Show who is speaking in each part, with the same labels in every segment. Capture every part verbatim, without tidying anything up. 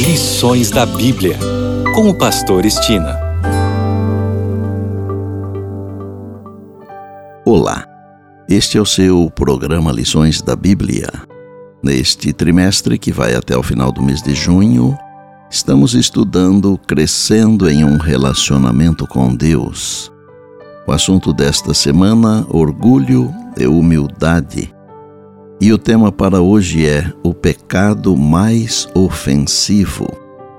Speaker 1: Lições da Bíblia, com o pastor Estina.
Speaker 2: Olá, este é o seu programa Lições da Bíblia. Neste trimestre, que vai até o final do mês de junho, estamos estudando Crescendo em um Relacionamento com Deus. O assunto desta semana, orgulho e humildade. E o tema para hoje é o pecado mais ofensivo.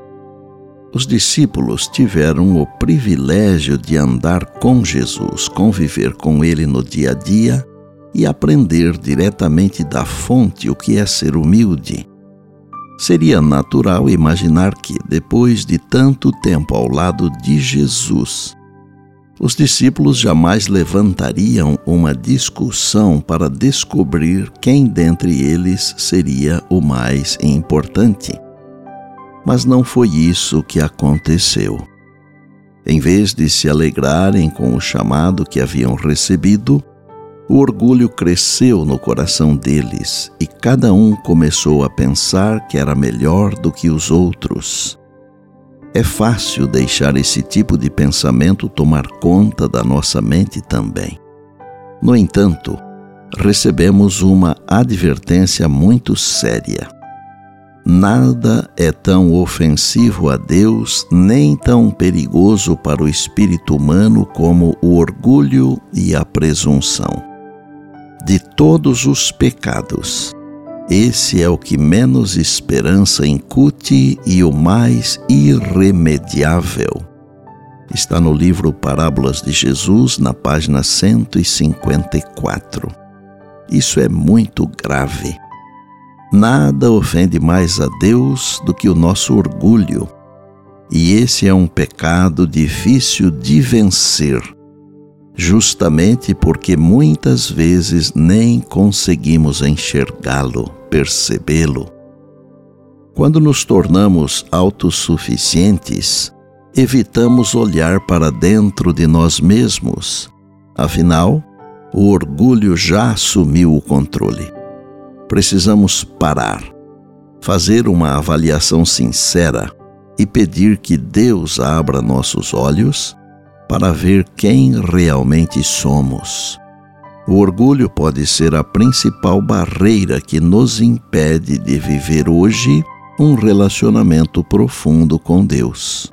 Speaker 2: Os discípulos tiveram o privilégio de andar com Jesus, conviver com Ele no dia a dia e aprender diretamente da fonte o que é ser humilde. Seria natural imaginar que, depois de tanto tempo ao lado de Jesus, os discípulos jamais levantariam uma discussão para descobrir quem dentre eles seria o mais importante. Mas não foi isso que aconteceu. Em vez de se alegrarem com o chamado que haviam recebido, o orgulho cresceu no coração deles e cada um começou a pensar que era melhor do que os outros. É fácil deixar esse tipo de pensamento tomar conta da nossa mente também. No entanto, recebemos uma advertência muito séria. Nada é tão ofensivo a Deus, nem tão perigoso para o espírito humano como o orgulho e a presunção. De todos os pecados, esse é o que menos esperança incute e o mais irremediável. Está no livro Parábolas de Jesus, na página cento e cinquenta e quatro. Isso é muito grave. Nada ofende mais a Deus do que o nosso orgulho. E esse é um pecado difícil de vencer, justamente porque muitas vezes nem conseguimos enxergá-lo, percebê-lo. Quando nos tornamos autossuficientes, evitamos olhar para dentro de nós mesmos. Afinal, o orgulho já assumiu o controle. Precisamos parar, fazer uma avaliação sincera e pedir que Deus abra nossos olhos para ver quem realmente somos. O orgulho pode ser a principal barreira que nos impede de viver hoje um relacionamento profundo com Deus.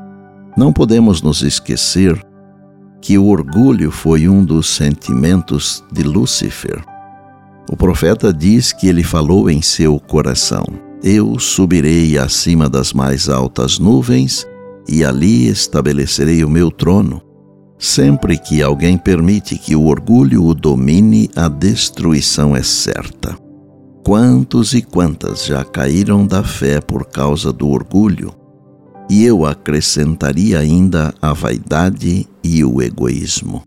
Speaker 2: Não podemos nos esquecer que o orgulho foi um dos sentimentos de Lúcifer. O profeta diz que ele falou em seu coração: Eu subirei acima das mais altas nuvens e ali estabelecerei o meu trono. Sempre que alguém permite que o orgulho o domine, a destruição é certa. Quantos e quantas já caíram da fé por causa do orgulho? E eu acrescentaria ainda a vaidade e o egoísmo.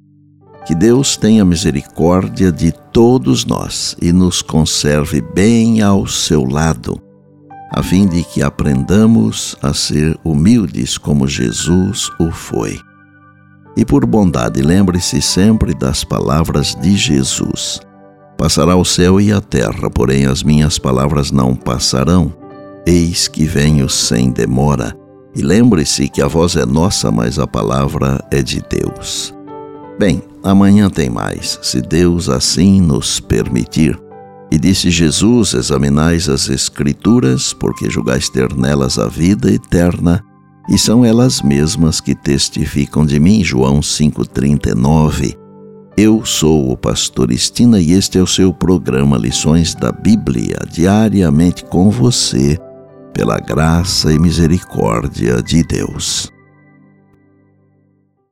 Speaker 2: Que Deus tenha misericórdia de todos nós e nos conserve bem ao seu lado, a fim de que aprendamos a ser humildes como Jesus o foi. E por bondade, lembre-se sempre das palavras de Jesus: Passará o céu e a terra, porém as minhas palavras não passarão. Eis que venho sem demora. E lembre-se que a voz é nossa, mas a palavra é de Deus. Bem, amanhã tem mais, se Deus assim nos permitir. E disse Jesus: Examinais as Escrituras, porque julgais ter nelas a vida eterna, e são elas mesmas que testificam de mim. João cinco, trinta e nove. Eu sou o pastor Estina e este é o seu programa Lições da Bíblia, diariamente com você, pela graça e misericórdia de Deus.